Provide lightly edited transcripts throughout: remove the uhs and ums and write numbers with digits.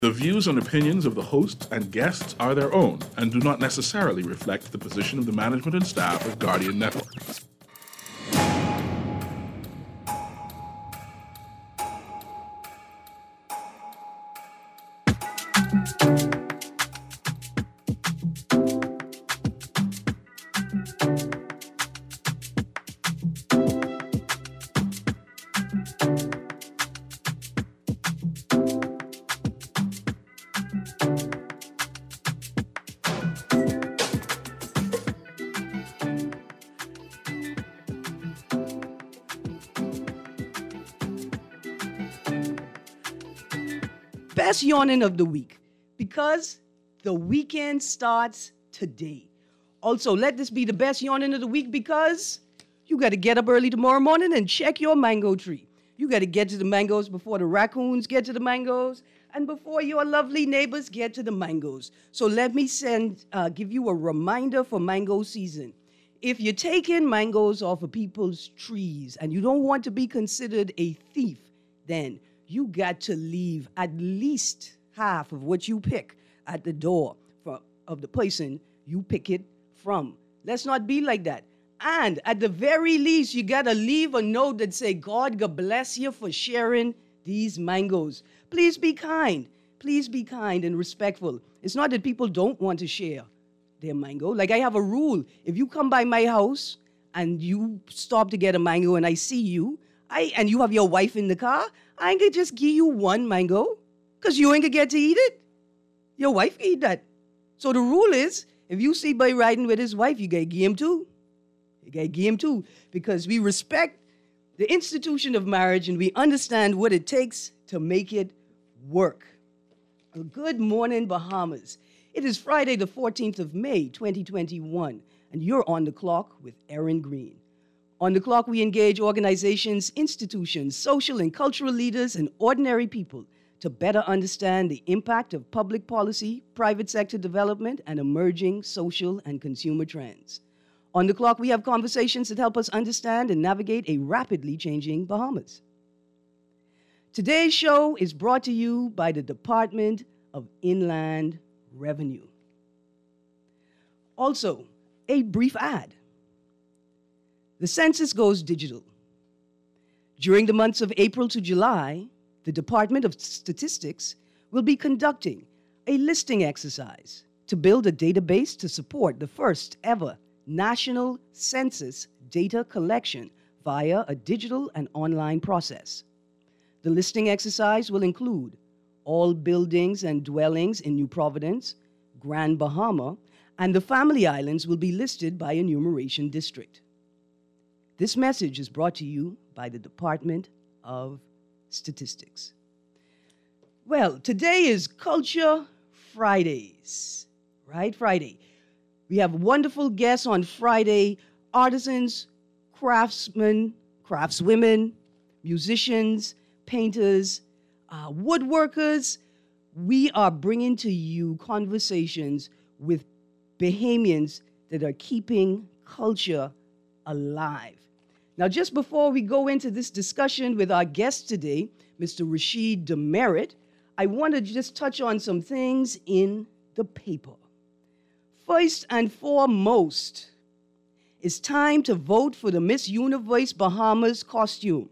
The views and opinions of the hosts and guests are their own and do not necessarily reflect the position of the management and staff of Guardian Network. Best yawning of the week, because the weekend starts today. Also, let this be the best yawning of the week because you got to get up early tomorrow morning and check your mango tree. You got to get to the mangoes before the raccoons get to the mangoes and before your lovely neighbors get to the mangoes. So let me give you a reminder for mango season. If you're taking mangoes off of people's trees and you don't want to be considered a thief, then you got to leave at least half of what you pick at the door of the person you pick it from. Let's not be like that. And at the very least, you got to leave a note that say, God bless you for sharing these mangoes. Please be kind. Please be kind and respectful. It's not that people don't want to share their mango. Like I have a rule. If you come by my house and you stop to get a mango and I see you, and you have your wife in the car, I ain't gonna just give you one mango because you ain't gonna get to eat it. Your wife can eat that. So the rule is, if you see boy riding with his wife, you gotta give him two. You gotta give him two because we respect the institution of marriage and we understand what it takes to make it work. Well, good morning, Bahamas. It is Friday, the 14th of May, 2021, and you're on the clock with Erin Green. On the clock, we engage organizations, institutions, social and cultural leaders, and ordinary people to better understand the impact of public policy, private sector development, and emerging social and consumer trends. On the clock, we have conversations that help us understand and navigate a rapidly changing Bahamas. Today's show is brought to you by the Department of Inland Revenue. Also, a brief ad. The census goes digital. During the months of April to July, the Department of Statistics will be conducting a listing exercise to build a database to support the first ever national census data collection via a digital and online process. The listing exercise will include all buildings and dwellings in New Providence, Grand Bahama, and the Family Islands will be listed by enumeration district. This message is brought to you by the Department of Statistics. Well, today is Culture Fridays, right? Friday. We have wonderful guests on Friday, artisans, craftsmen, craftswomen, musicians, painters, woodworkers. We are bringing to you conversations with Bahamians that are keeping culture alive. Now, just before we go into this discussion with our guest today, Mr. Rashid Demerit, I want to just touch on some things in the paper. First and foremost, it's time to vote for the Miss Universe Bahamas costume.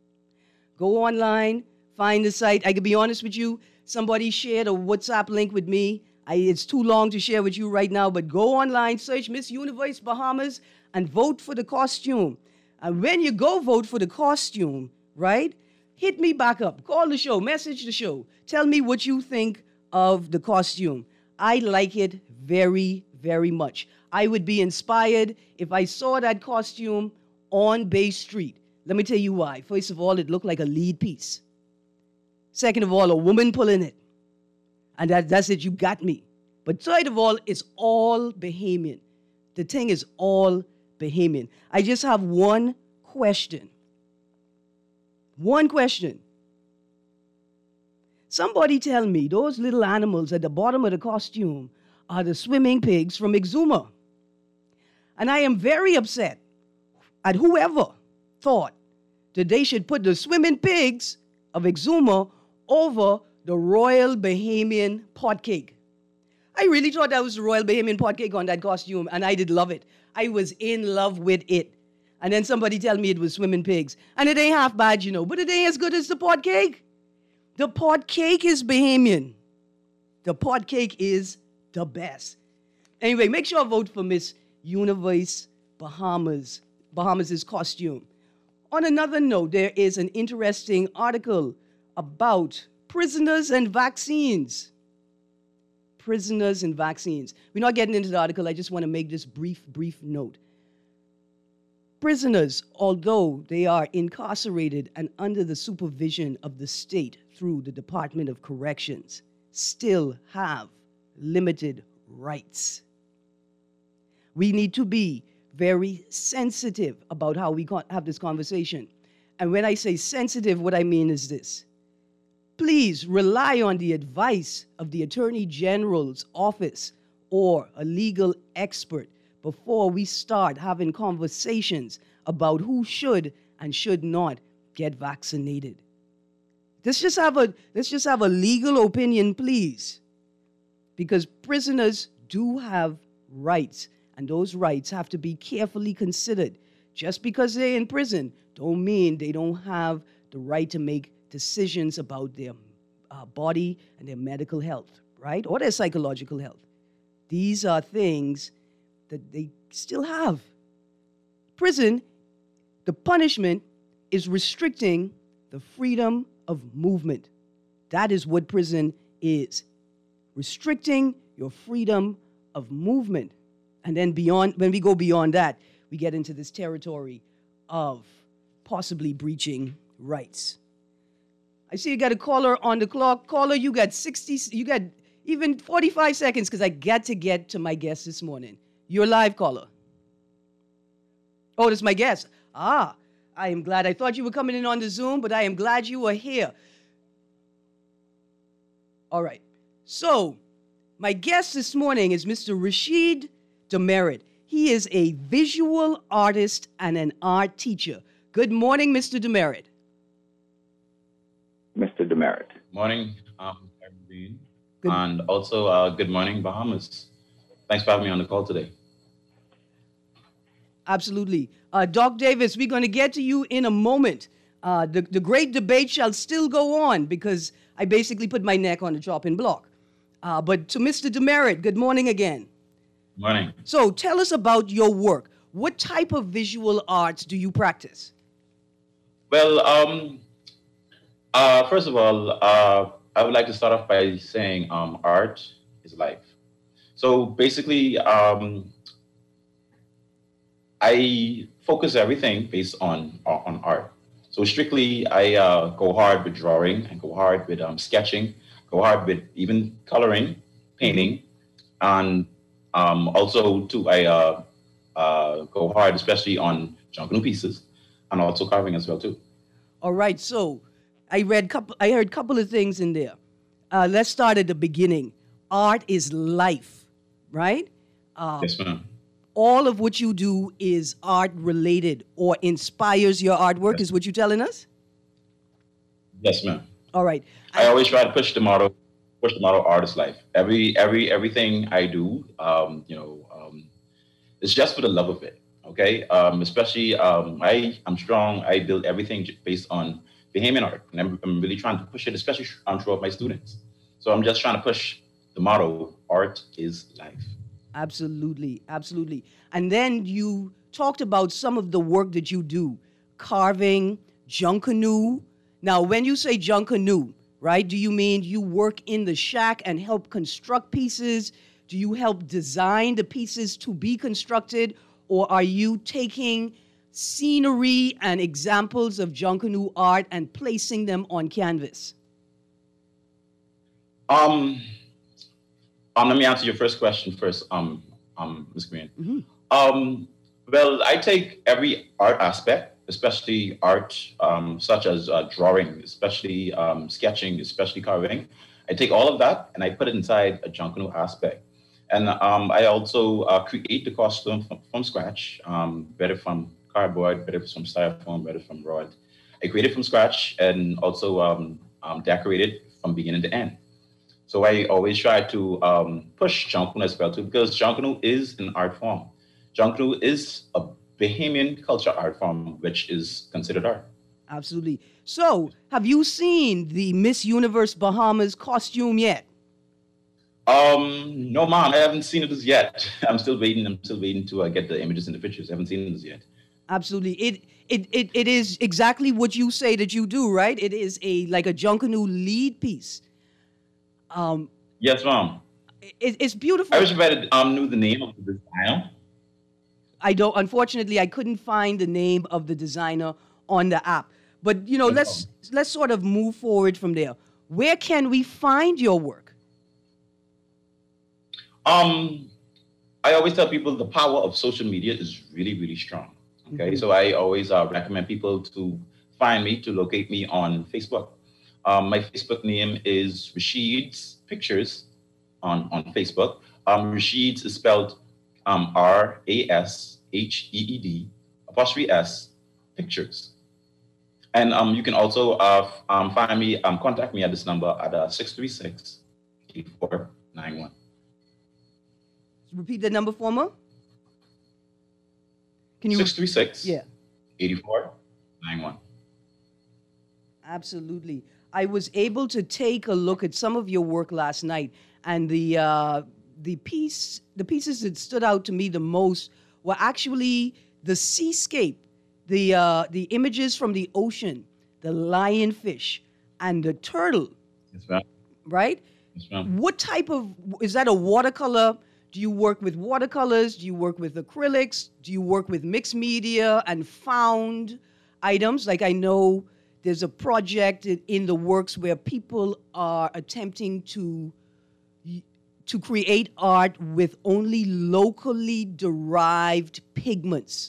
Go online, find the site. I can be honest with you, somebody shared a WhatsApp link with me. It's too long to share with you right now, but go online, search Miss Universe Bahamas, and vote for the costume. And when you go vote for the costume, right, hit me back up. Call the show, message the show. Tell me what you think of the costume. I like it very, very much. I would be inspired if I saw that costume on Bay Street. Let me tell you why. First of all, it looked like a lead piece. Second of all, a woman pulling it. And that's it, you got me. But third of all, it's all Bahamian. The thing is all Bahamian. I just have one question. One question. Somebody tell me those little animals at the bottom of the costume are the swimming pigs from Exuma. And I am very upset at whoever thought that they should put the swimming pigs of Exuma over the Royal Bahamian pot cake. I really thought that was the Royal Bahamian pot cake on that costume, and I did love it. I was in love with it. And then somebody tell me it was swimming pigs. And it ain't half bad, but it ain't as good as the pot cake. The pot cake is Bahamian. The pot cake is the best. Anyway, make sure I vote for Miss Universe Bahamas' costume. On another note, there is an interesting article about prisoners and vaccines. Prisoners and vaccines. We're not getting into the article. I just want to make this brief note. Prisoners, although they are incarcerated and under the supervision of the state through the Department of Corrections, still have limited rights. We need to be very sensitive about how we have this conversation. And when I say sensitive, what I mean is this. Please rely on the advice of the Attorney General's office or a legal expert before we start having conversations about who should and should not get vaccinated. Let's just have a legal opinion, please. Because prisoners do have rights, and those rights have to be carefully considered. Just because they're in prison don't mean they don't have the right to make decisions about their body and their medical health, right? Or their psychological health. These are things that they still have. Prison, the punishment is restricting the freedom of movement. That is what prison is. Restricting your freedom of movement. And then when we go beyond that, we get into this territory of possibly breaching rights. I see you got a caller on the clock. Caller, you got even 45 seconds because I got to get to my guest this morning. You're live, caller. Oh, that's my guest. I am glad. I thought you were coming in on the Zoom, but I am glad you are here. All right. So, my guest this morning is Mr. Rashid Demerit. He is a visual artist and an art teacher. Good morning, Mr. Demerit. Mr. Demerit. Morning, everybody. And also, good morning, Bahamas. Thanks for having me on the call today. Absolutely. Doc Davis, we're going to get to you in a moment. The great debate shall still go on because I basically put my neck on the chopping block. But to Mr. Demerit, good morning again. Morning. So tell us about your work. What type of visual arts do you practice? Well, first of all, I would like to start off by saying art is life. So basically, I focus everything based on art. So strictly, I go hard with drawing and go hard with sketching, go hard with even coloring, painting, and also too, I go hard especially on Junkanoo pieces and also carving as well too. All right, so I heard a couple of things in there. Let's start at the beginning. Art is life, right? Yes, ma'am. All of what you do is art related or inspires your artwork, is what you're telling us? Yes, ma'am. All right. I always try to push the motto artist life. Everything I do, it's just for the love of it. Okay. Especially I'm strong. I build everything based on Bahamian art, and I'm really trying to push it, especially throughout my students. So I'm just trying to push the motto: art is life. Absolutely, absolutely. And then you talked about some of the work that you do, carving, Junkanoo. Now, when you say Junkanoo, right, do you mean you work in the shack and help construct pieces? Do you help design the pieces to be constructed? Or are you taking scenery and examples of Junkanoo art and placing them on canvas? Let me answer your first question first, Ms. Green. Mm-hmm. Well, I take every art aspect, especially art such as drawing, especially sketching, especially carving. I take all of that and I put it inside a Junkanoo aspect. And I also create the costume from scratch, better from cardboard, better from styrofoam, better from rod. I create it from scratch and also decorate it from beginning to end. So I always try to push Junkanoo as well too, because Junkanoo is an art form. Junkanoo is a Bahamian culture art form, which is considered art. Absolutely. So, have you seen the Miss Universe Bahamas costume yet? No, mom, I haven't seen it as yet. I'm still waiting. I'm still waiting to get the images and the pictures. I haven't seen it as yet. Absolutely. It is exactly what you say that you do, right? It is like a Junkanoo lead piece. Yes, mom. It's beautiful. I wish I knew the name of the designer. Unfortunately, I couldn't find the name of the designer on the app. But, you know, let's sort of move forward from there. Where can we find your work? I always tell people the power of social media is really, really strong. Okay, so I always recommend people to find me, to locate me on Facebook. My Facebook name is Rashid's Pictures on Facebook. Rashid's is spelled RASHEED apostrophe S Pictures. And you can also find me, contact me at this number at 636-8491. Repeat the number for me. Can you 636 Yeah. 8491. Absolutely. I was able to take a look at some of your work last night, and the pieces that stood out to me the most were actually the seascape, the images from the ocean, the lionfish, and the turtle. Yes, ma'am. Right? Yes, ma'am. What type of, is that a watercolor? Do you work with watercolors? Do you work with acrylics? Do you work with mixed media and found items? Like I know there's a project in the works where people are attempting to create art with only locally derived pigments.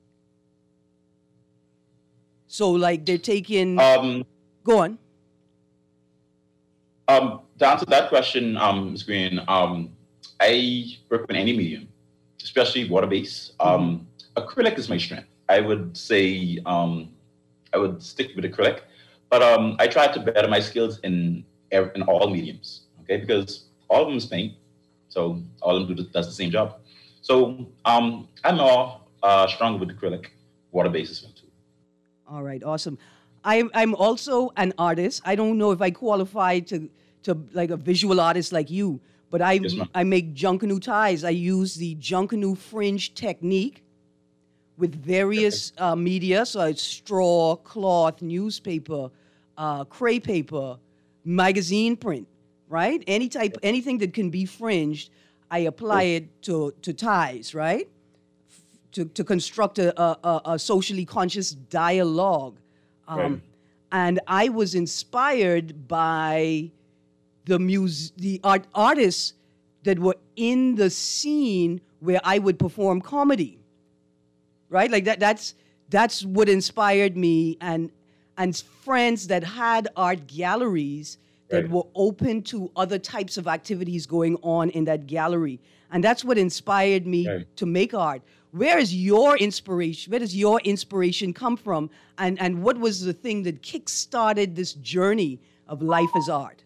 So like they're taking, go on. To answer that question, Ms. Green, I work with any medium, especially water-based. Acrylic is my strength. I would say I would stick with acrylic, but I try to better my skills in all mediums. Okay, because all of them is paint, so all of them does the same job. So I'm more stronger with acrylic, water-based as well too. All right, awesome. I'm also an artist. I don't know if I qualify to like a visual artist like you, but I make Junkanoo ties. I use the Junkanoo fringe technique with various media. So it's straw, cloth, newspaper, cray paper, magazine print, right? Anything that can be fringed, I apply it to ties, right? To construct a socially conscious dialogue. And I was inspired by the artists that were in the scene where I would perform comedy, right? Like that's what inspired me, and friends that had art galleries that were open to other types of activities going on in that gallery. And that's what inspired me to make art. Where is your inspiration? Where does your inspiration come from? And what was the thing that kick-started this journey of life as art?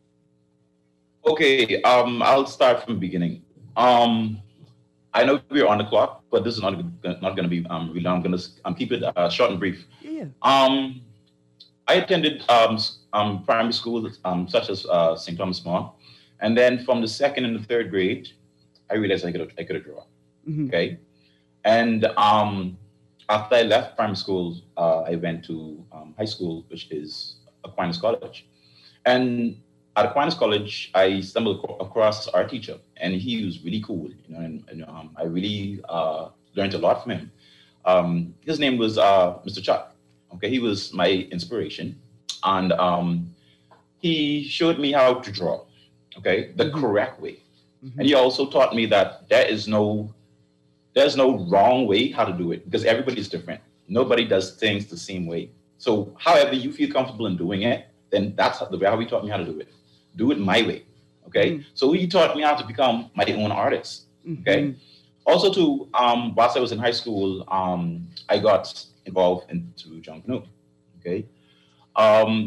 Okay, I'll start from the beginning. I know we're on the clock, but this is not going to be really long. I'm going to keep it short and brief. Yeah. I attended primary school, such as St. Thomas More, and then from the second and the third grade, I realized I could draw. Okay, and after I left primary school, I went to high school, which is Aquinas College, and at Aquinas College, I stumbled across this art teacher, and he was really cool, and I really learned a lot from him. His name was Mr. Chuck. Okay, he was my inspiration, and he showed me how to draw, okay, the correct way. And he also taught me that there's no wrong way how to do it, because everybody is different. Nobody does things the same way. So however you feel comfortable in doing it, then that's the way how he taught me how to do it. Do it my way, okay? So he taught me how to become my own artist, okay? Also, too, whilst I was in high school, I got involved into Junkanoo, okay?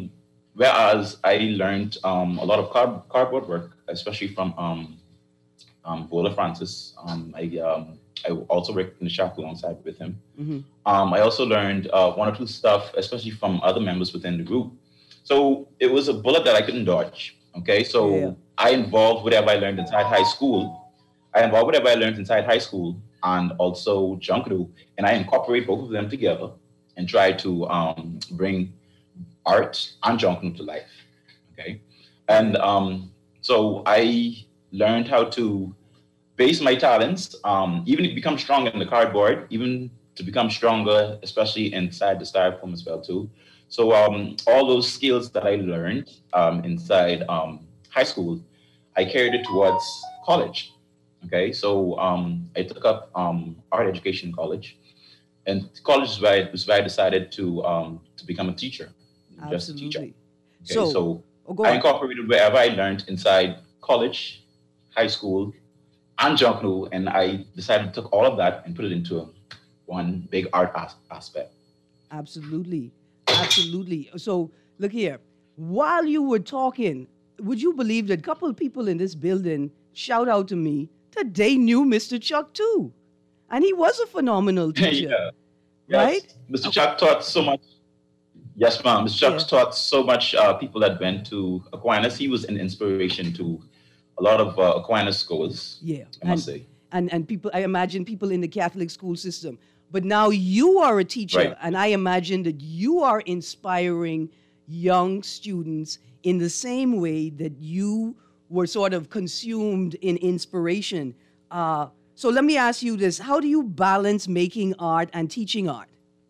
Whereas I learned a lot of cardboard work, especially from Bola Francis. I also worked in the shop alongside with him. Mm-hmm. I also learned one or two stuff, especially from other members within the group. So it was a bullet that I couldn't dodge. Okay, so Yeah. I involved whatever I learned inside high school. I involved whatever I learned inside high school and also Junkanoo, and I incorporate both of them together and try to bring art and Junkanoo to life. Okay, and so I learned how to base my talents, even to become strong in the cardboard, even to become stronger, especially inside the styrofoam as well too. So all those skills that I learned inside high school, I carried it towards college. Okay, so I took up art education in college, and college is where I decided to become a teacher, just a teacher. Absolutely. Okay, so Go I on. incorporated wherever I learned inside college, high school, and Junkanoo, and I decided to take all of that and put it into one big art aspect. Absolutely. Absolutely. So, look here. While you were talking, would you believe that a couple of people in this building shout out to me that they knew Mr. Chuck too? And he was a phenomenal teacher, Yeah. Yes. right? Mr. Chuck taught so much. Yes, ma'am. Mr. Chuck Yeah. taught so much people that went to Aquinas. He was an inspiration to a lot of Aquinas schools, Yeah. I must say. And people, I imagine people in the Catholic school system. But now you are a teacher, Right. and I imagine that you are inspiring young students in the same way that you were sort of consumed in inspiration. So let me ask you this: how do you balance making art and teaching art?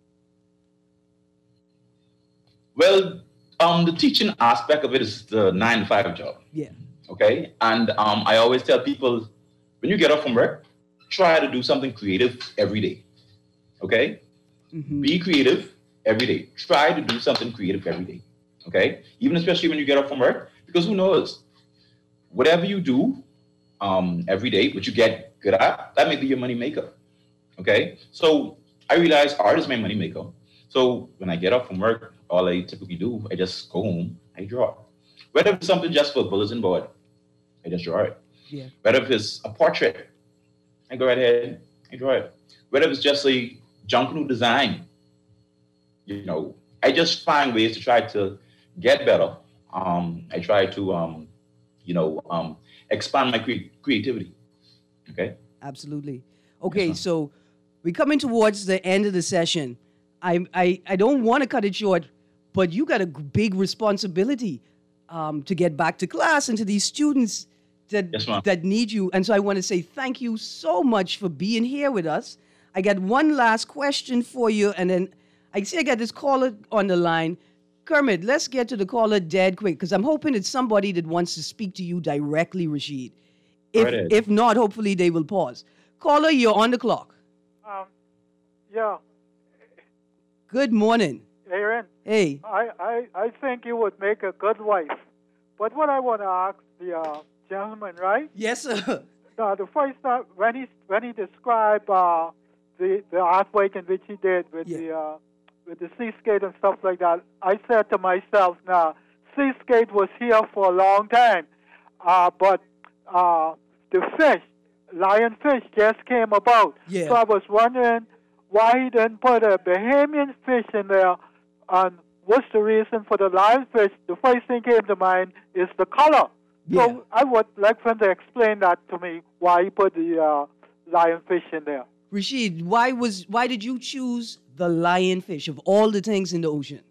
Well, the teaching aspect of it is the 9 to 5 job. Yeah. Okay, and I always tell people when you get off from work, try to do something creative every day. Okay, Mm-hmm. be creative every day. Try to do something creative every day. Okay, even especially when you get off from work, because who knows, whatever you do every day, what you get good at, that may be your money maker. Okay, so I realize art is my money maker. So when I get off from work, all I typically do, I just go home, I draw. Whether it's something just for a bulletin board, I just draw it. Yeah. Whether if it's a portrait, I go right ahead and draw it. Whether it's just a Junkanoo design, I just find ways to try to get better. I try to, expand my creativity. Okay. Absolutely. Okay, ma'am. so we're coming towards the end of the session. I don't want to cut it short, but you got a big responsibility to get back to class and to these students Yes, ma'am. that need you. And so I want to say thank you so much for being here with us. I got one last question for you, and then I see I got this caller on the line. Kermit, let's get to the caller dead quick, because I'm hoping it's somebody that wants to speak to you directly, Rashid. Right ahead. If not, hopefully they will pause. Caller, you're on the clock. Yeah, Good morning. Aaron, Hey. I think you would make a good wife. But what I want to ask the gentleman, right? Yes, sir. The first time when he described the artwork in which he did with the seascape and stuff like that, I said to myself, now seascape was here for a long time, but the fish, lionfish, just came about. Yeah. So I was wondering why he didn't put a Bahamian fish in there, and what's the reason for the lionfish? The first thing came to mind is the color. Yeah. So I would like for him to explain that to me, why he put the lionfish in there. Rashid, why did you choose the lionfish of all the things in the ocean?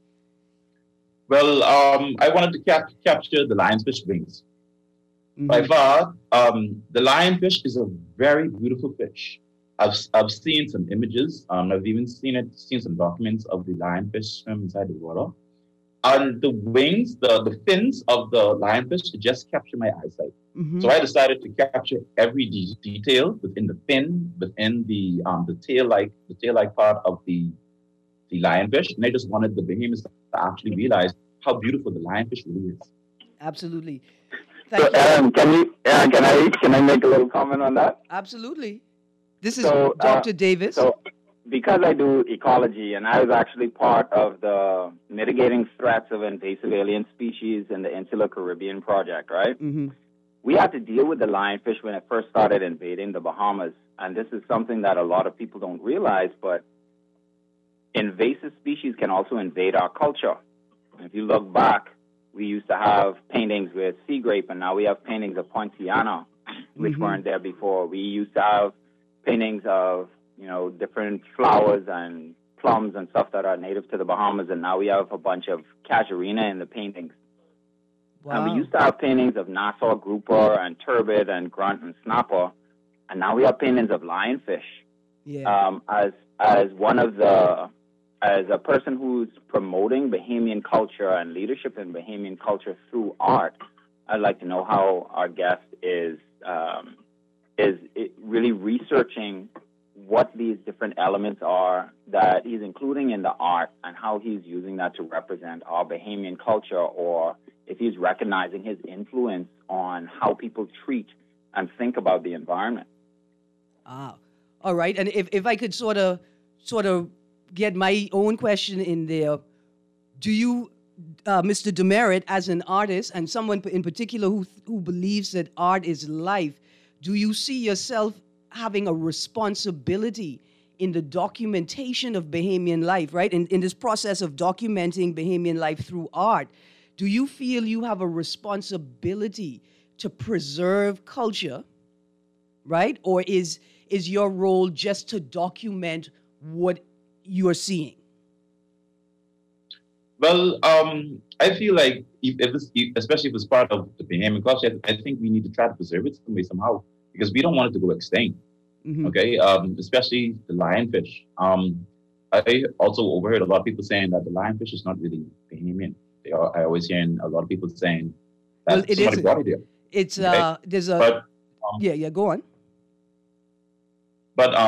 Well, I wanted to capture the lionfish wings. Mhm. By far, the lionfish is a very beautiful fish. I've seen some images. I've even seen some documents of the lionfish swim inside the water. And the wings, the fins of the lionfish, it just captured my eyesight. Mhm. So I decided to capture every detail within the fin, within the tail-like part of the lionfish, and I just wanted the Bahamians to actually realize how beautiful the lionfish really is. Absolutely. So, Thank you. Aaron, can I make a little comment on that? Absolutely. This is So, Dr. Davis. So, because I do ecology, and I was actually part of the mitigating threats of invasive alien species in the Insular Caribbean project, right? Mm-hmm. We had to deal with the lionfish when it first started invading the Bahamas. And this is something that a lot of people don't realize, but invasive species can also invade our culture. If you look back, we used to have paintings with sea grape, and now we have paintings of Poinciana, which weren't there before. We used to have paintings of, different flowers and plums and stuff that are native to the Bahamas, and now we have a bunch of casuarina in the paintings. Wow. And we used to have paintings of Nassau grouper and turbid and grunt and snapper, and now we have paintings of lionfish. Yeah. As a person who's promoting Bahamian culture and leadership in Bahamian culture through art, I'd like to know how our guest is really researching what these different elements are that he's including in the art and how he's using that to represent our Bahamian culture, or if he's recognizing his influence on how people treat and think about the environment. Ah, all right. And if I could sort of get my own question in there, do you, Mr. Demerit, as an artist and someone in particular who believes that art is life, do you see yourself having a responsibility in the documentation of Bahamian life, right? In this process of documenting Bahamian life through art, do you feel you have a responsibility to preserve culture, right? Or is your role just to document what you are seeing? Well, I feel like especially if it's part of the Bahamian culture, I think we need to try to preserve it some way, somehow, because we don't want it to go extinct. Mm-hmm. Okay, especially the lionfish. I also overheard a lot of people saying that the lionfish is not really Bahamian. I always hearing a lot of people saying that somebody brought it there. It's okay? There's a go on. But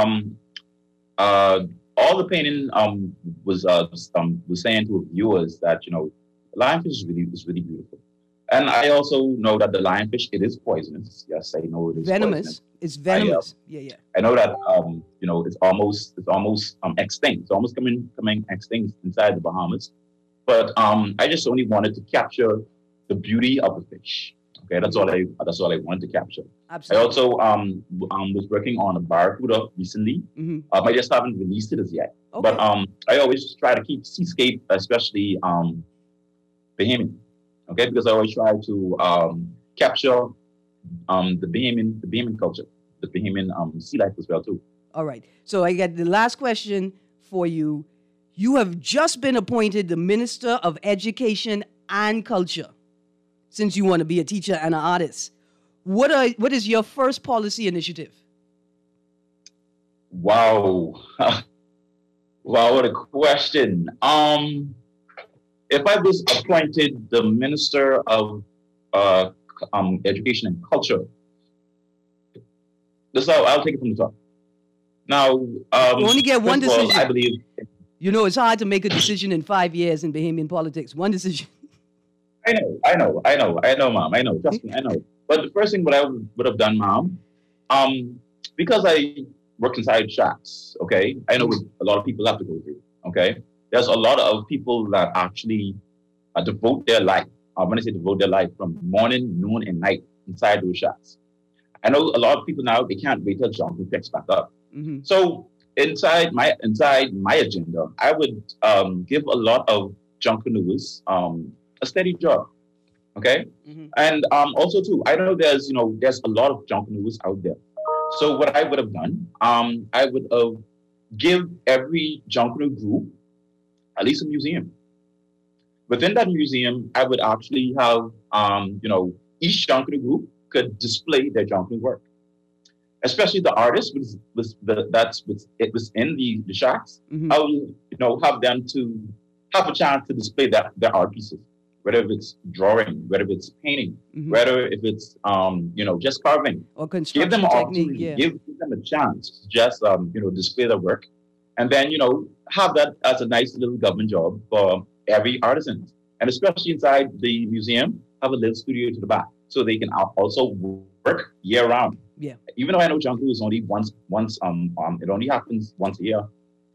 all the painting was saying to viewers that lionfish is really beautiful, and I also know that the lionfish, it is poisonous. Yes, I know it is venomous. Poisonous. It's venomous. Yeah. I know that it's almost extinct. It's almost coming extinct inside the Bahamas. But I just only wanted to capture the beauty of the fish. Okay, that's all I wanted to capture. Absolutely. I also was working on a barracuda recently. Mm-hmm. I just haven't released it as yet. Okay. But I always try to keep seascape, especially Bahamian. Okay, because I always try to capture the Bahamian culture, the Bahamian sea life as well too. All right. So I got the last question for you. You have just been appointed the Minister of Education and Culture, since you want to be a teacher and an artist. What is your first policy initiative? Wow. Wow, what a question. If I was appointed the Minister of Education and Culture, I'll take it from the top. Now, you only get one decision. I believe. It's hard to make a decision in 5 years in Bahamian politics. One decision. I know, Mom. I know. Trust me, I know. But the first thing what I would have done, Mom, because I work inside shacks, okay, I know what a lot of people have to go through, okay? There's a lot of people that actually devote their life, when I say devote their life, from morning, noon, and night inside those shacks. I know a lot of people now, they can't wait till Jonquil picks back up. Mm-hmm. So inside my agenda, I would give a lot of Jonquilers a steady job, okay? Mm-hmm. And also too, I know there's a lot of Jonquilers out there. So what I would have done, I would have give every Jonquil group at least a museum. Within that museum, I would actually have each Jonquil group could display their Jonquil work. Especially the artists was in the shacks. Mm-hmm. I would have them to have a chance to display their art pieces, whether it's drawing, whether it's painting, mm-hmm. whether if it's just carving. Or construction give them technique, yeah. Give them a chance to just display their work, and then have that as a nice little government job for every artisan, and especially inside the museum, have a little studio to the back so they can also work year round. Yeah. Even though I know Jonquil is only once it only happens once a year,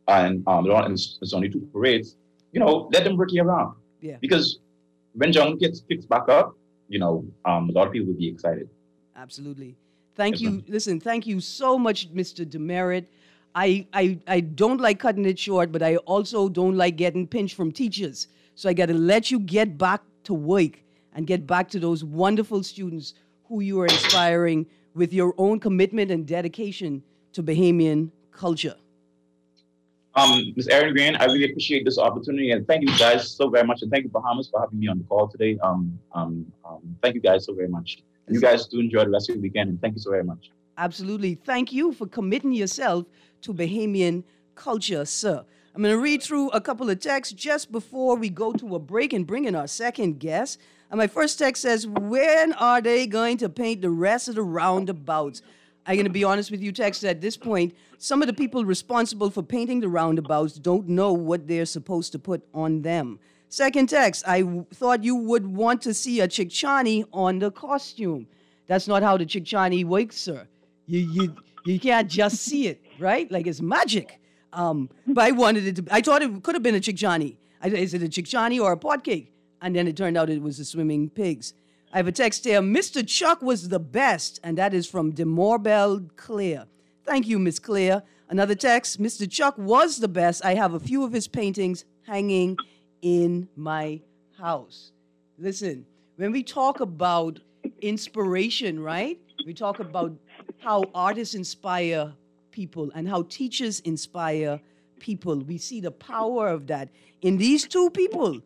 and it's only 2 parades, let them work year round. Yeah. Because when John gets picked back up, a lot of people would be excited. Absolutely. Thank you. Listen, thank you so much, Mr. Demerit. I don't like cutting it short, but I also don't like getting pinched from teachers. So I got to let you get back to work and get back to those wonderful students who you are inspiring with your own commitment and dedication to Bahamian culture. Ms. Erin Green, I really appreciate this opportunity, and thank you guys so very much, and thank you, Bahamas, for having me on the call today. Thank you guys so very much. You guys do enjoy the rest of the weekend, and thank you so very much. Absolutely. Thank you for committing yourself to Bahamian culture, sir. I'm going to read through a couple of texts just before we go to a break and bring in our second guest. And my first text says, when are they going to paint the rest of the roundabouts? I'm going to be honest with you, text, at this point, some of the people responsible for painting the roundabouts don't know what they're supposed to put on them. Second text, I thought you would want to see a Chickchani on the costume. That's not how the Chickchani works, sir. You can't just see it, right? Like it's magic. But I wanted it to, I thought it could have been a Chickchani. Is it a Chickchani or a pot cake? And then it turned out it was the swimming pigs. I have a text here. Mr. Chuck was the best, and that is from Demorbell Claire. Thank you, Miss Claire. Another text. Mr. Chuck was the best. I have a few of his paintings hanging in my house. Listen, when we talk about inspiration, right? We talk about how artists inspire people and how teachers inspire people. We see the power of that in these two people,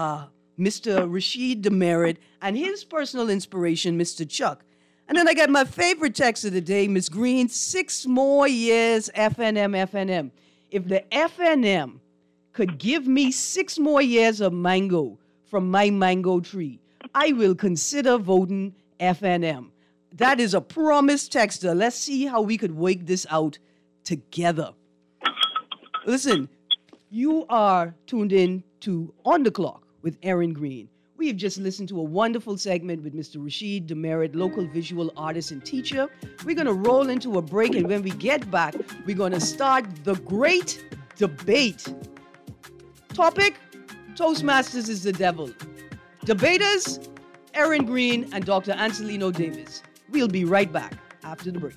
Mr. Rashid Demerit and his personal inspiration, Mr. Chuck. And then I got my favorite text of the day, Miss Green, 6 more years FNM. If the FNM could give me 6 more years of mango from my mango tree, I will consider voting FNM. That is a promise, texter. Let's see how we could work this out together. Listen, you are tuned in to On the Clock with Erin Green. We have just listened to a wonderful segment with Mr. Rashid Demerit, local visual artist and teacher. We're going to roll into a break, and when we get back, we're going to start the great debate. Topic, Toastmasters is the devil. Debaters, Erin Green and Dr. Anselino Davis. We'll be right back after the break.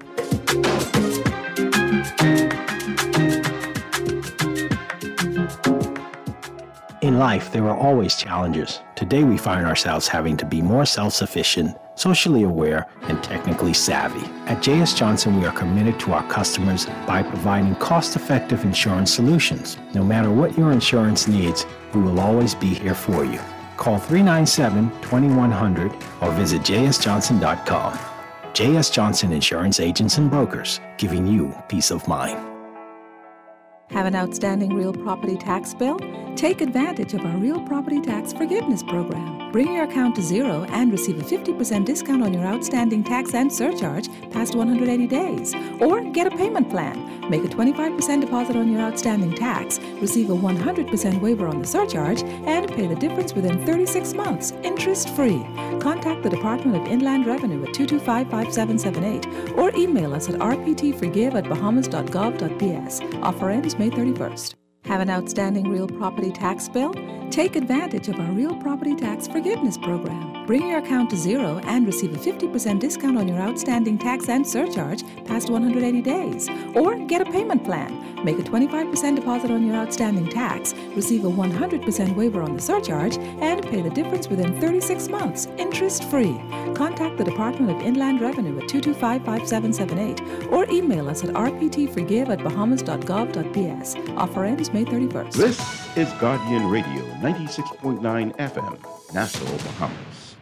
In life, there are always challenges. Today, we find ourselves having to be more self-sufficient, socially aware, and technically savvy. At J.S. Johnson, we are committed to our customers by providing cost-effective insurance solutions. No matter what your insurance needs, we will always be here for you. Call 397-2100 or visit jsjohnson.com. J.S. Johnson Insurance Agents and Brokers, giving you peace of mind. Have an outstanding real property tax bill? Take advantage of our Real Property Tax Forgiveness Program. Bring your account to zero and receive a 50% discount on your outstanding tax and surcharge past 180 days. Or get a payment plan. Make a 25% deposit on your outstanding tax, receive a 100% waiver on the surcharge, and pay the difference within 36 months, interest-free. Contact the Department of Inland Revenue at 225-5778 or email us at rptforgive@bahamas.gov.bs. Offer ends May 31st. Have an outstanding real property tax bill? Take advantage of our Real Property Tax Forgiveness Program. Bring your account to zero and receive a 50% discount on your outstanding tax and surcharge past 180 days. Or get a payment plan. Make a 25% deposit on your outstanding tax, receive a 100% waiver on the surcharge, and pay the difference within 36 months, interest-free. Contact the Department of Inland Revenue at 225-5778 or email us at rptforgive@bahamas.gov.bs. Offer ends May 31st. This is Guardian Radio, 96.9 FM, Nassau, Bahamas.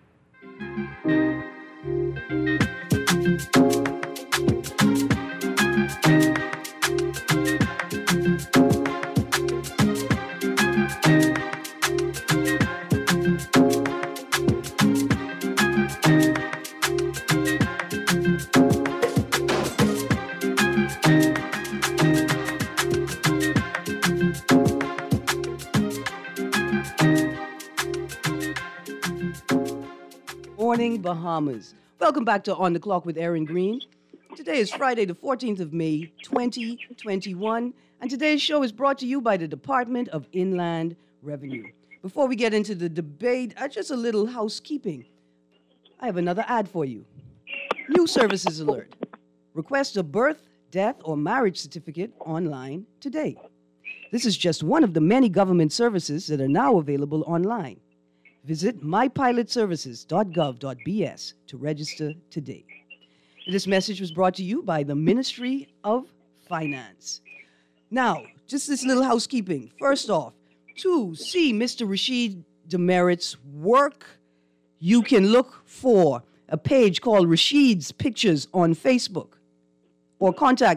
Morning, Bahamas. Welcome back to On the Clock with Erin Green. Today is Friday, the 14th of May, 2021, And today's show is brought to you by the Department of Inland Revenue. Before we get into the debate, just a little housekeeping. I have another ad for you. New services alert. Request a birth, death, or marriage certificate online today. This is just one of the many government services that are now available online. Visit mypilotservices.gov.bs to register today. This message was brought to you by the Ministry of Finance. Now, just this little housekeeping. First off, to see Mr. Rashid Demerit's work, you can look for a page called Rashid's Pictures on Facebook or contact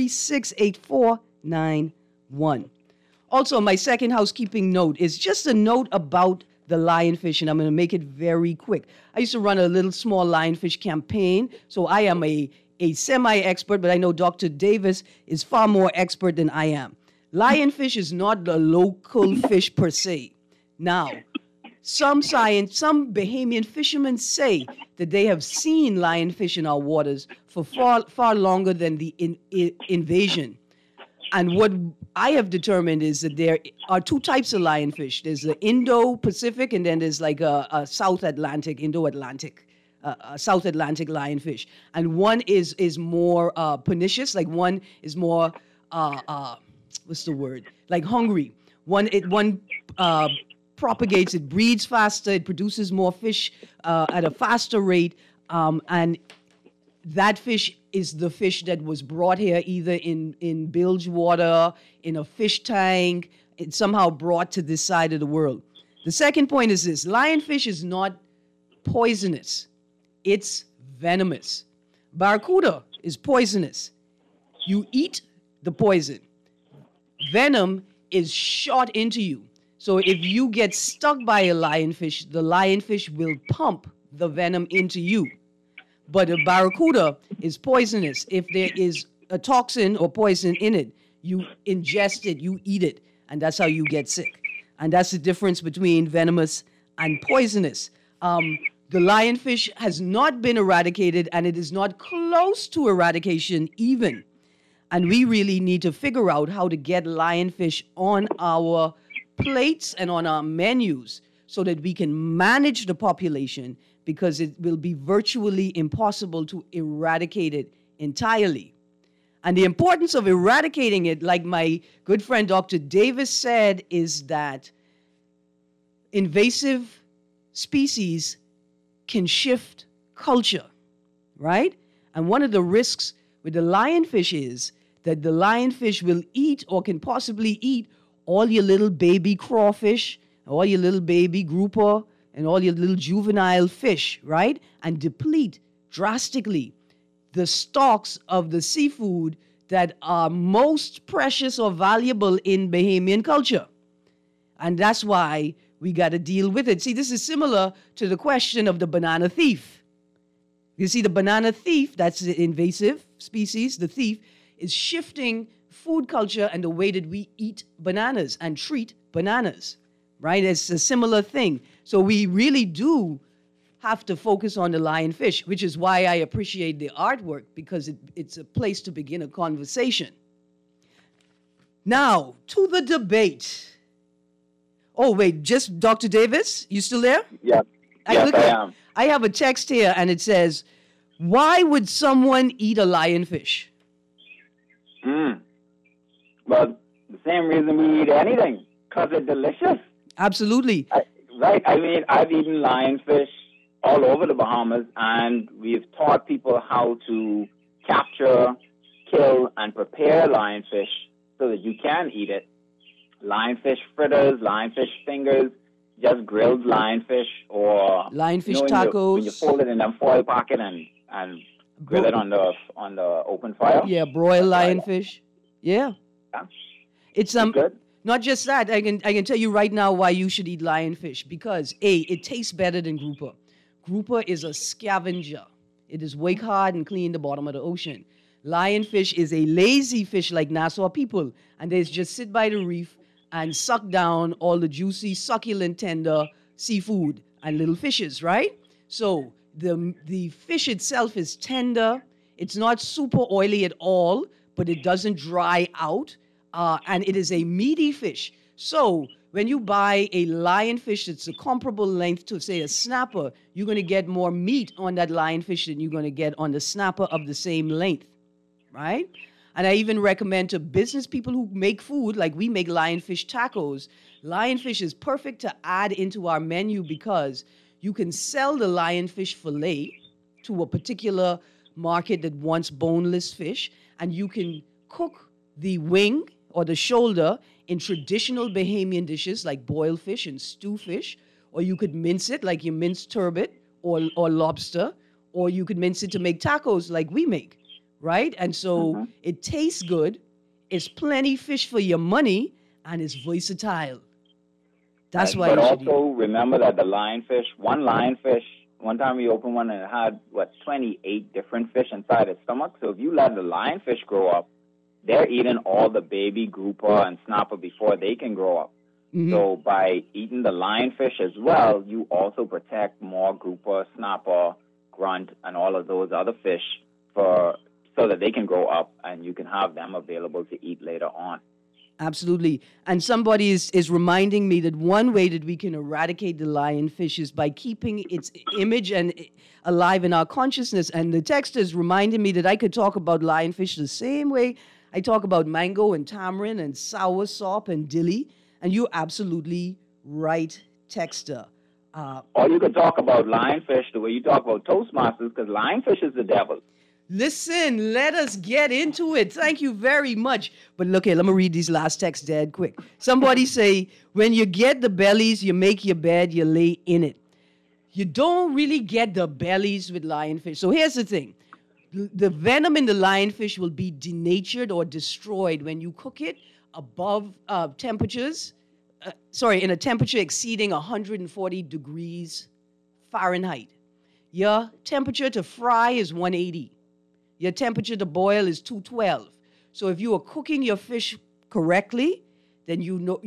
636-8491. Also, my second housekeeping note is just a note about the lionfish, and I'm going to make it very quick. I used to run a little small lionfish campaign, so I am a semi-expert, but I know Dr. Davis is far more expert than I am. Lionfish is not the local fish per se. Now, some Bahamian fishermen say that they have seen lionfish in our waters for far longer than the invasion. And what I have determined is that there are two types of lionfish. There's the Indo-Pacific, and then there's like a South Atlantic, Indo-Atlantic, South Atlantic lionfish. And one is more pernicious, like one is more, what's the word? Like hungry. One propagates, it breeds faster, it produces more fish at a faster rate, and that fish is the fish that was brought here either in bilge water, in a fish tank, it's somehow brought to this side of the world. The second point is this: lionfish is not poisonous, it's venomous. Barracuda is poisonous. You eat the poison. Venom is shot into you. So if you get stuck by a lionfish, the lionfish will pump the venom into you. But a barracuda is poisonous. If there is a toxin or poison in it, you ingest it, you eat it, and that's how you get sick. And that's the difference between venomous and poisonous. The lionfish has not been eradicated, and it is not close to eradication even. And we really need to figure out how to get lionfish on our plates and on our menus so that we can manage the population, because it will be virtually impossible to eradicate it entirely. And the importance of eradicating it, like my good friend Dr. Davis said, is that invasive species can shift culture, right? And one of the risks with the lionfish is that the lionfish will eat or can possibly eat all your little baby crawfish, all your little baby grouper, and all your little juvenile fish, right? And deplete drastically the stocks of the seafood that are most precious or valuable in Bahamian culture. And that's why we got to deal with it. See, this is similar to the question of the banana thief. You see, the banana thief, that's the invasive species, the thief, is shifting food culture and the way that we eat bananas and treat bananas, right? It's a similar thing. So we really do have to focus on the lionfish, which is why I appreciate the artwork, because it's a place to begin a conversation. Now, to the debate. Oh, wait, just Dr. Davis? You still there? Yeah. I am. I have a text here, and it says, why would someone eat a lionfish? Well, the same reason we eat anything, because it's delicious. Absolutely. Right. I mean, I've eaten lionfish all over the Bahamas, and we've taught people how to capture, kill, and prepare lionfish so that you can eat it. Lionfish fritters, lionfish fingers, just grilled lionfish, or lionfish tacos. When you fold it in a foil pocket and grill it on the open fire. Yeah, broiled lionfish. Yeah. It's good. Not just that. I can tell you right now why you should eat lionfish, because it tastes better than grouper. Grouper is a scavenger. It is wake hard and clean the bottom of the ocean. Lionfish is a lazy fish like Nassau people, and they just sit by the reef and suck down all the juicy, succulent, tender seafood and little fishes, right? So the fish itself is tender. It's not super oily at all, but it doesn't dry out. and it is a meaty fish. So when you buy a lionfish that's a comparable length to, say, a snapper, you're going to get more meat on that lionfish than you're going to get on the snapper of the same length, right? And I even recommend to business people who make food, like we make lionfish tacos. Lionfish is perfect to add into our menu because you can sell the lionfish fillet to a particular market that wants boneless fish, and you can cook the wing or the shoulder in traditional Bahamian dishes like boiled fish and stew fish, or you could mince it like you mince turbot or lobster, or you could mince it to make tacos like we make, right? And so it tastes good, it's plenty fish for your money, and it's versatile. That's why. But also remember that the lionfish, one time we opened one and it had, 28 different fish inside its stomach. So if you let the lionfish grow up, they're eating all the baby grouper and snapper before they can grow up. So by eating the lionfish as well, you also protect more grouper, snapper, grunt, and all of those other fish so that they can grow up and you can have them available to eat later on. Absolutely. And somebody is reminding me that one way that we can eradicate the lionfish is by keeping its image and alive in our consciousness. And the text is reminding me that I could talk about lionfish the same way I talk about mango and tamarind and soursop and dilly. And you're absolutely right, Texter. Or you could talk about lionfish the way you talk about Toastmasters, because lionfish is the devil. Listen, let us get into it. Thank you very much. But look here, let me read these last texts dead quick. Somebody say, when you get the bellies, you make your bed, you lay in it. You don't really get the bellies with lionfish. So here's the thing. The venom in the lionfish will be denatured or destroyed when you cook it above temperatures, in a temperature exceeding 140 degrees Fahrenheit. Your temperature to fry is 180. Your temperature to boil is 212. So if you are cooking your fish correctly, then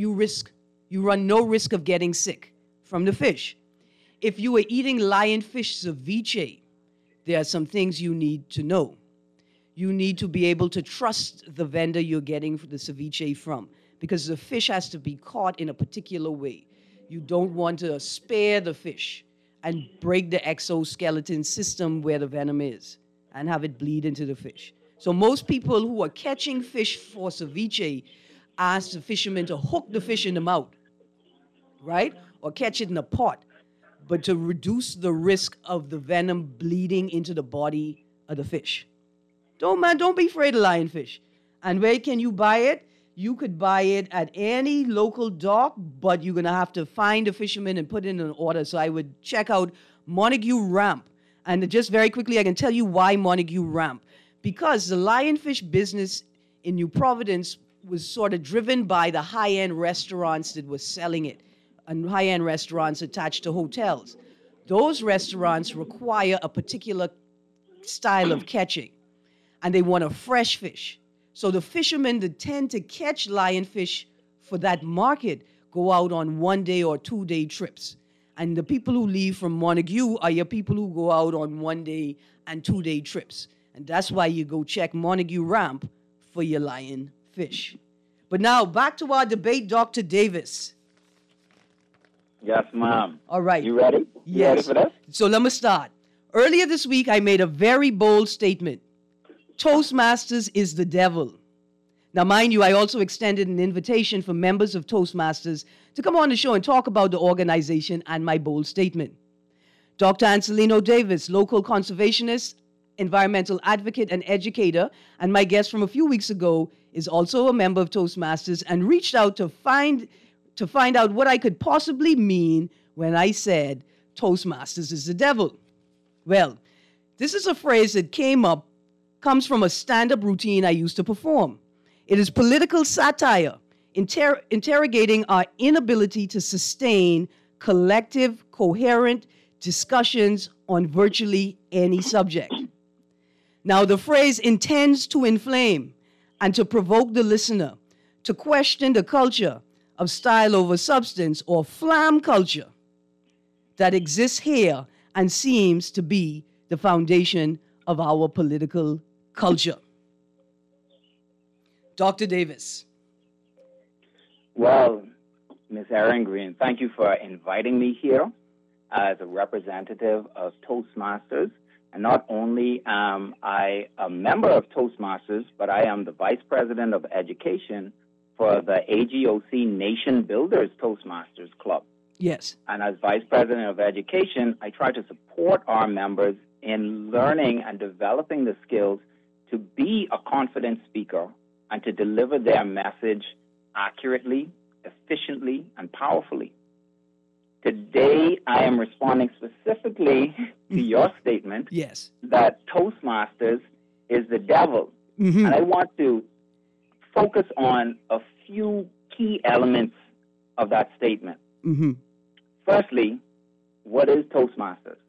you run no risk of getting sick from the fish. If you are eating lionfish ceviche, there are some things you need to know. You need to be able to trust the vendor you're getting the ceviche from, because the fish has to be caught in a particular way. You don't want to spare the fish and break the exoskeleton system where the venom is and have it bleed into the fish. So most people who are catching fish for ceviche ask the fishermen to hook the fish in the mouth, right? Or catch it in a pot, but to reduce the risk of the venom bleeding into the body of the fish. Don't be afraid of lionfish. And where can you buy it? You could buy it at any local dock, but you're going to have to find a fisherman and put in an order. So I would check out Montague Ramp. And just very quickly, I can tell you why Montague Ramp. Because the lionfish business in New Providence was sort of driven by the high-end restaurants that were selling it, and high-end restaurants attached to hotels. Those restaurants require a particular style of catching, and they want a fresh fish. So the fishermen that tend to catch lionfish for that market go out on 1 day or 2 day trips. And the people who leave from Montague are your people who go out on 1 day and 2 day trips. And that's why you go check Montague Ramp for your lionfish. But now back to our debate, Dr. Davis. Yes, ma'am. All right. You ready? You ready for this? So let me start. Earlier this week, I made a very bold statement. Toastmasters is the devil. Now, mind you, I also extended an invitation for members of Toastmasters to come on the show and talk about the organization and my bold statement. Dr. Anselino Davis, local conservationist, environmental advocate, and educator, and my guest from a few weeks ago, is also a member of Toastmasters and reached out to find out what I could possibly mean when I said Toastmasters is the devil. Well, this is a phrase that comes from a stand-up routine I used to perform. It is political satire, interrogating our inability to sustain collective, coherent discussions on virtually any subject. Now, the phrase intends to inflame and to provoke the listener to question the culture of style over substance, or flam culture, that exists here and seems to be the foundation of our political culture. Dr. Davis. Well, Ms. Erin Green, thank you for inviting me here as a representative of Toastmasters. And not only am I a member of Toastmasters, but I am the Vice President of Education for the AGOC Nation Builders Toastmasters Club. Yes. And as Vice President of Education, I try to support our members in learning and developing the skills to be a confident speaker and to deliver their message accurately, efficiently, and powerfully. Today, I am responding specifically to your statement yes. that Toastmasters is the devil. Mm-hmm. And I want to focus on a few key elements of that statement. Mm-hmm. Firstly, what is Toastmasters?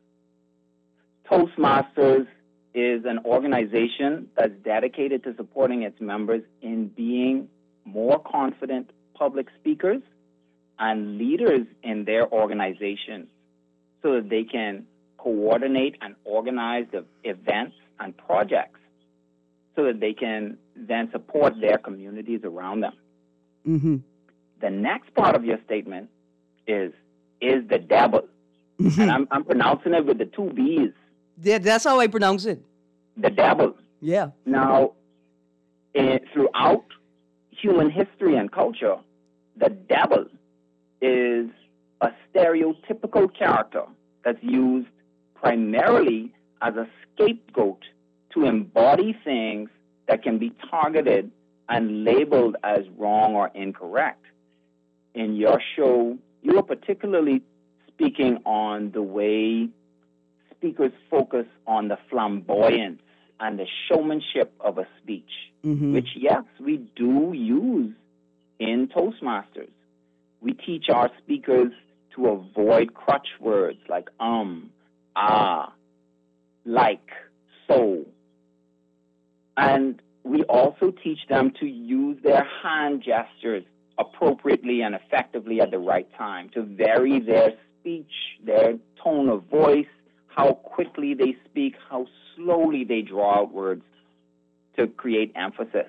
Toastmasters is an organization that's dedicated to supporting its members in being more confident public speakers and leaders in their organizations so that they can coordinate and organize the events and projects so that they can then support their communities around them. Mm-hmm. The next part of your statement is the devil. Mm-hmm. And I'm pronouncing it with the two B's. Yeah, that's how I pronounce it. The devil. Yeah. Now, throughout human history and culture, the devil is a stereotypical character that's used primarily as a scapegoat to embody things that can be targeted and labeled as wrong or incorrect. In your show, you were particularly speaking on the way speakers focus on the flamboyance and the showmanship of a speech, mm-hmm. which, yes, we do use in Toastmasters. We teach our speakers to avoid crutch words like like, so. And we also teach them to use their hand gestures appropriately and effectively at the right time, to vary their speech, their tone of voice, how quickly they speak, how slowly they draw out words to create emphasis.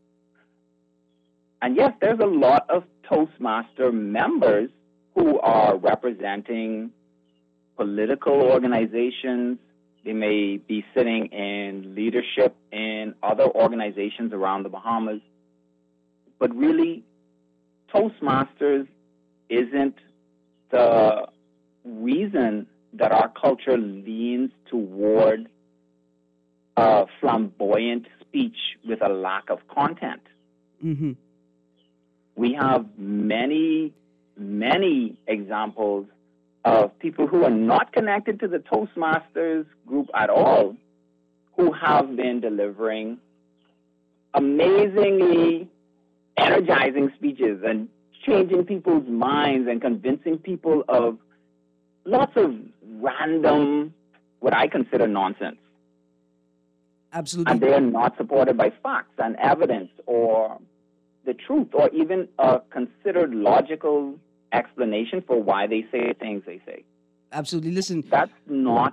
And yes, there's a lot of Toastmaster members who are representing political organizations. They may be sitting in leadership in other organizations around the Bahamas. But really, Toastmasters isn't the reason that our culture leans toward a flamboyant speech with a lack of content. Mm-hmm. We have many, many examples of people who are not connected to the Toastmasters group at all, who have been delivering amazingly energizing speeches and changing people's minds and convincing people of lots of random, what I consider nonsense. Absolutely. And they are not supported by facts and evidence or the truth or even a considered logical explanation for why they say things they say. Absolutely. Listen. That's not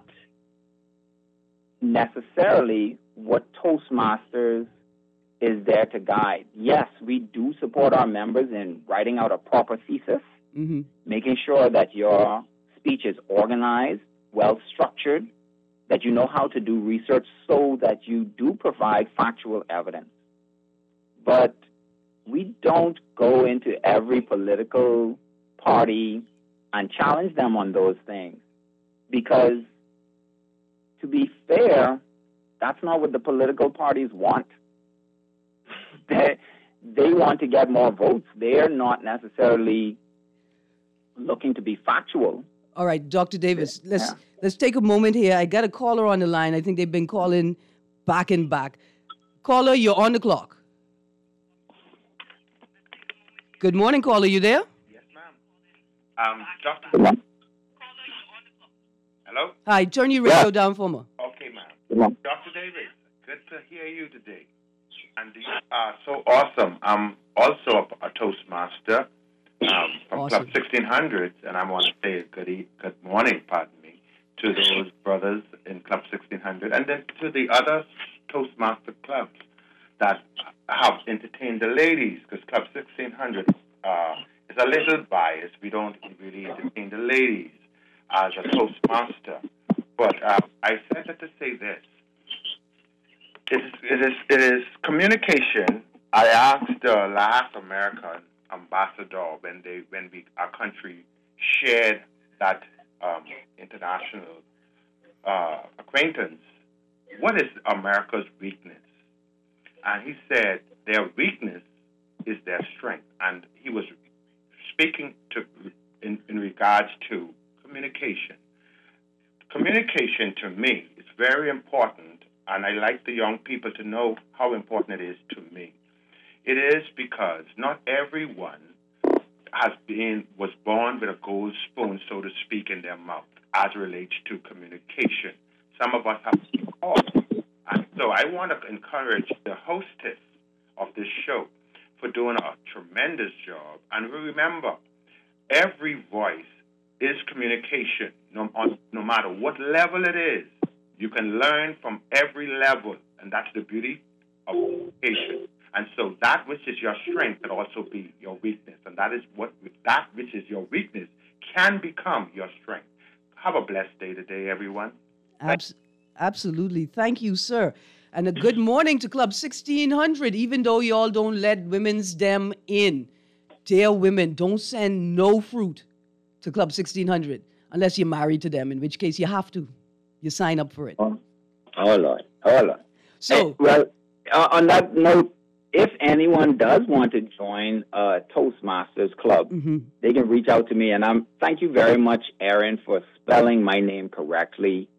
necessarily what Toastmasters is there to guide. Yes, we do support our members in writing out a proper thesis, mm-hmm. making sure that your speech is organized, well-structured, that you know how to do research so that you do provide factual evidence. But we don't go into every political party and challenge them on those things because, to be fair, that's not what the political parties want. They want to get more votes. They're not necessarily looking to be factual. All right, Dr. Davis, let's take a moment here. I got a caller on the line. I think they've been calling back and back. Caller, you're on the clock. Good morning, caller. You there? Yes, ma'am. Dr. Hello? Hi, turn your radio down for me. Okay, ma'am. Dr. Davis, good to hear you today. And you are so awesome. I'm also a Toastmaster from Awesome. Club 1600, and I want to say good morning, to those brothers in Club 1600, and then to the other Toastmaster clubs that have entertained the ladies, because Club 1600 is a little biased. We don't really entertain the ladies as a Toastmaster. But I said that to say this. It is communication. I asked the last American ambassador when our country shared that international acquaintance, what is America's weakness? And he said their weakness is their strength. And he was speaking in regards to communication. Communication to me is very important, and I like the young people to know how important it is to me. It is because not everyone was born with a gold spoon, so to speak, in their mouth as relates to communication. Some of us have to be taught. And so I want to encourage the hostess of this show for doing a tremendous job. And remember, every voice is communication, no matter what level it is. You can learn from every level, and that's the beauty of communication. And so that which is your strength can also be your weakness, and that which is your weakness can become your strength. Have a blessed day today, everyone. Absolutely. Thank you, sir. And a good morning to Club 1600, even though y'all don't let women's them in. Dear women, don't send no fruit to Club 1600 unless you're married to them, in which case you have to. You sign up for it. Oh, Lord. So, on that note, if anyone does want to join Toastmasters Club, they can reach out to me. And thank you very much, Aaron, for spelling my name correctly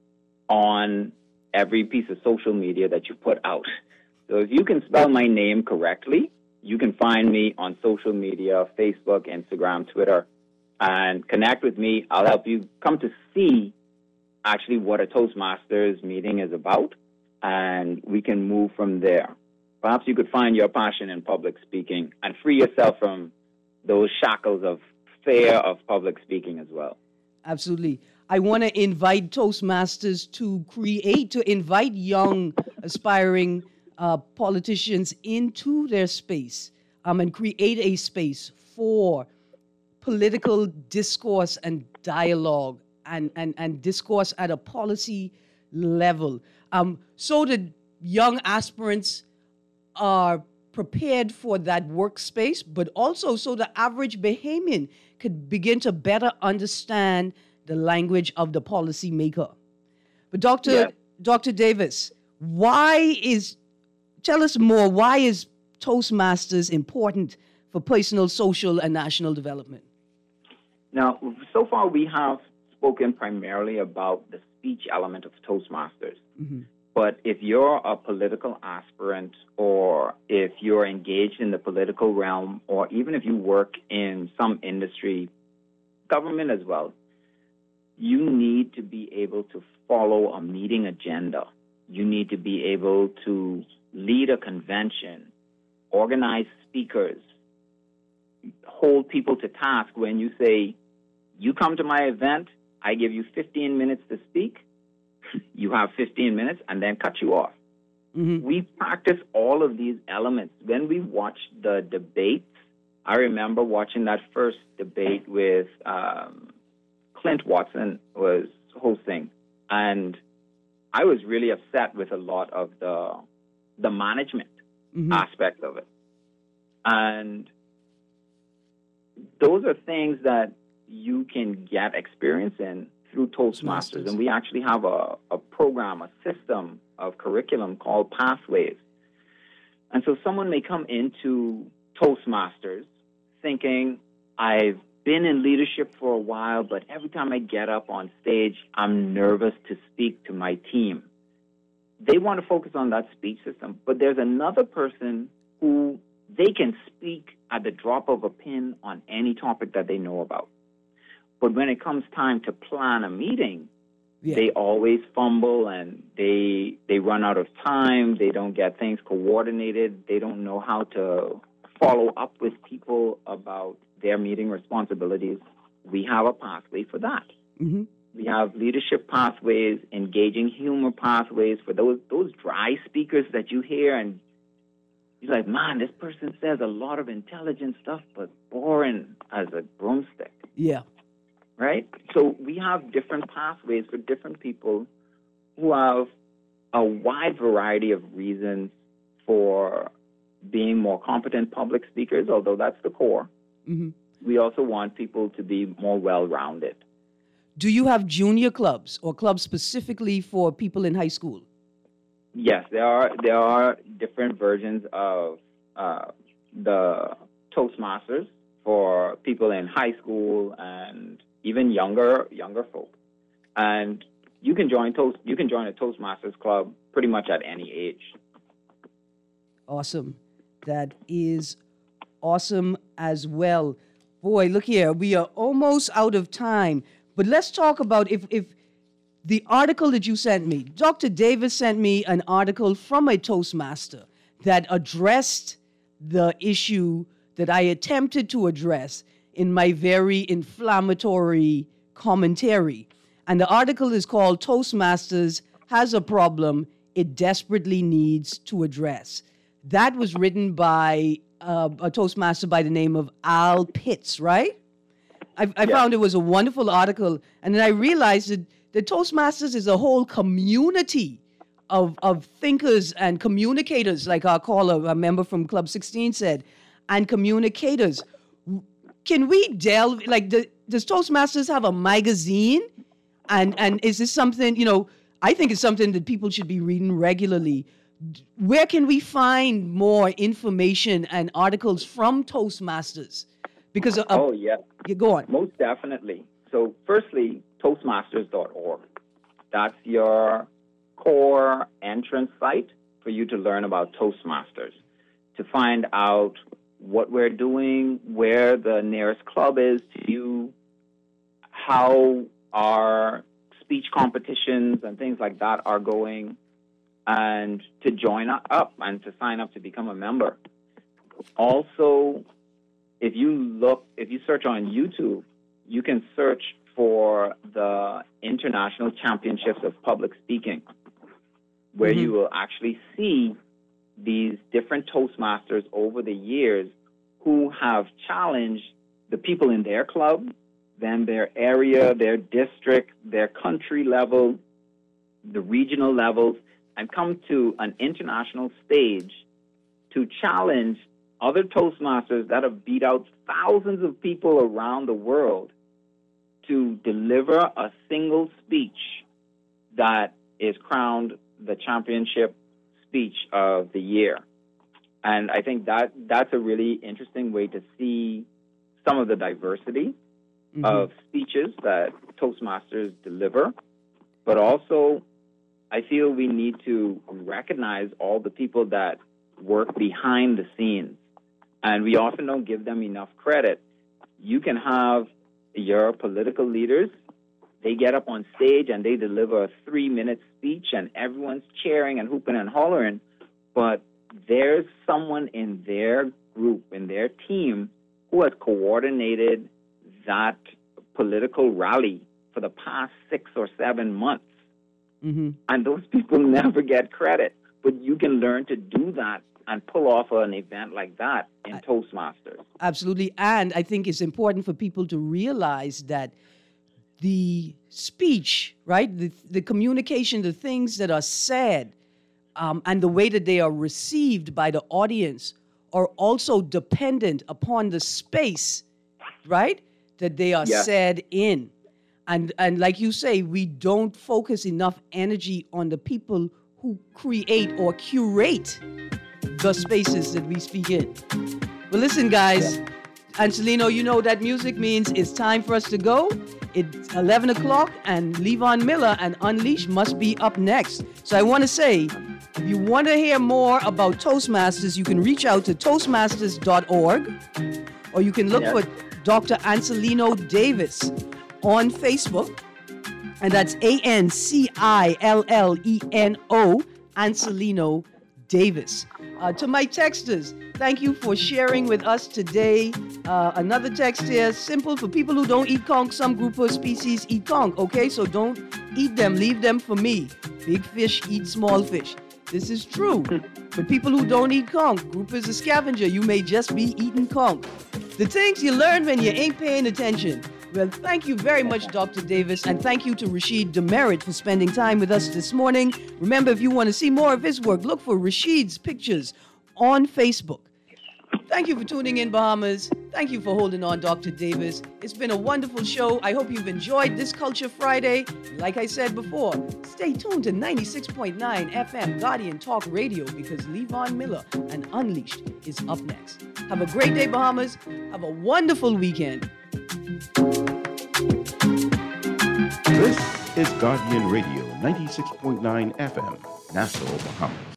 on every piece of social media that you put out. So if you can spell my name correctly, you can find me on social media, Facebook, Instagram, Twitter, and connect with me. I'll help you come to see actually what a Toastmasters meeting is about, and we can move from there. Perhaps you could find your passion in public speaking and free yourself from those shackles of fear of public speaking as well. Absolutely. I want to invite Toastmasters to invite young, aspiring politicians into their space and create a space for political discourse and dialogue and discourse at a policy level, so that young aspirants are prepared for that workspace, but also so the average Bahamian could begin to better understand the language of the policymaker. But Dr. Davis, tell us more, why is Toastmasters important for personal, social, and national development? Now, so far we have spoken primarily about the speech element of Toastmasters. But if you're a political aspirant, or if you're engaged in the political realm, or even if you work in some industry, government as well, you need to be able to follow a meeting agenda. You need to be able to lead a convention, organize speakers, hold people to task when you say, you come to my event, I give you 15 minutes to speak, you have 15 minutes, and then cut you off. We practice all of these elements. When we watch the debates, I remember watching that first debate with Clint Watson was hosting, and I was really upset with a lot of the management aspect of it. And those are things that you can get experience in through Toastmasters. And we actually have a program, a system of curriculum called Pathways. And so someone may come into Toastmasters thinking, I've been in leadership for a while, but every time I get up on stage, I'm nervous to speak to my team. They want to focus on that speech system, but there's another person who they can speak at the drop of a pin on any topic that they know about. But when it comes time to plan a meeting, they always fumble, and they run out of time. They don't get things coordinated. They don't know how to follow up with people about their meeting responsibilities. We have a pathway for that. We have leadership pathways, engaging humor pathways for those dry speakers that you hear, and He's like, man, this person says a lot of intelligent stuff, but boring as a broomstick. Yeah. Right? So we have different pathways for different people who have a wide variety of reasons for being more competent public speakers, although that's the core. Mm-hmm. We also want people to be more well-rounded. Do you have junior clubs or clubs specifically for people in high school? Yes, there are different versions of the Toastmasters for people in high school and even younger folk. And you can join a Toastmasters club pretty much at any age. Awesome. That is awesome as well. Boy, look here. We are almost out of time. But let's talk about if the article that you sent me. Dr. Davis sent me an article from a Toastmaster that addressed the issue that I attempted to address in my very inflammatory commentary. And the article is called Toastmasters Has a Problem It Desperately Needs to Address. That was written by a Toastmaster by the name of Al Pitts, right? I found it was a wonderful article. And then I realized that the Toastmasters is a whole community of thinkers and communicators, like our caller, a member from Club 16 said, and communicators. Can we delve, like, does Toastmasters have a magazine? And is this something, I think it's something that people should be reading regularly. Where can we find more information and articles from Toastmasters? Because yeah. Go on. Most definitely. So firstly, Toastmasters.org. That's your core entrance site for you to learn about Toastmasters, to find out what we're doing, where the nearest club is to you, how our speech competitions and things like that are going, and to join up and to sign up to become a member. Also, if you search on YouTube, you can search for the International Championships of Public Speaking, where you will actually see these different Toastmasters over the years who have challenged the people in their club, then their area, their district, their country level, the regional levels, and come to an international stage to challenge other Toastmasters that have beat out thousands of people around the world to deliver a single speech that is crowned the championship speech of the year. And I think that's a really interesting way to see some of the diversity of speeches that Toastmasters deliver. But also, I feel we need to recognize all the people that work behind the scenes. And we often don't give them enough credit. You can have your political leaders, they get up on stage and they deliver a 3-minute speech and everyone's cheering and hooping and hollering, but there's someone in their group, in their team, who has coordinated that political rally for the past 6 or 7 months. And those people never get credit, but you can learn to do that and pull off an event like that in Toastmasters. Absolutely. And I think it's important for people to realize that the speech, right, the communication, the things that are said, and the way that they are received by the audience are also dependent upon the space, right, that they are said in. And like you say, we don't focus enough energy on the people who create or curate the spaces that we speak in. Well, listen, guys, Angelino, you know what that music means. It's time for us to go. It's 11 o'clock, and Levon Miller and Unleash must be up next. So I want to say, if you want to hear more about Toastmasters, you can reach out to Toastmasters.org, or you can look for Dr. Ancelino Davis on Facebook, and that's ANCILLENO, Ancelino Davis. To my texters, thank you for sharing with us today. Another text here, simple for people who don't eat conch. Some group of species eat conch, okay? So don't eat them, leave them for me. Big fish eat small fish. This is true. For people who don't eat conch, group is a scavenger. You may just be eating conch. The things you learn when you ain't paying attention. Well, thank you very much, Dr. Davis, and thank you to Rashid Demerit for spending time with us this morning. Remember, if you want to see more of his work, look for Rashid's pictures on Facebook. Thank you for tuning in, Bahamas. Thank you for holding on, Dr. Davis. It's been a wonderful show. I hope you've enjoyed this Culture Friday. Like I said before, stay tuned to 96.9 FM Guardian Talk Radio because Levon Miller and Unleashed is up next. Have a great day, Bahamas. Have a wonderful weekend. This is Guardian Radio 96.9 FM, Nassau, Bahamas.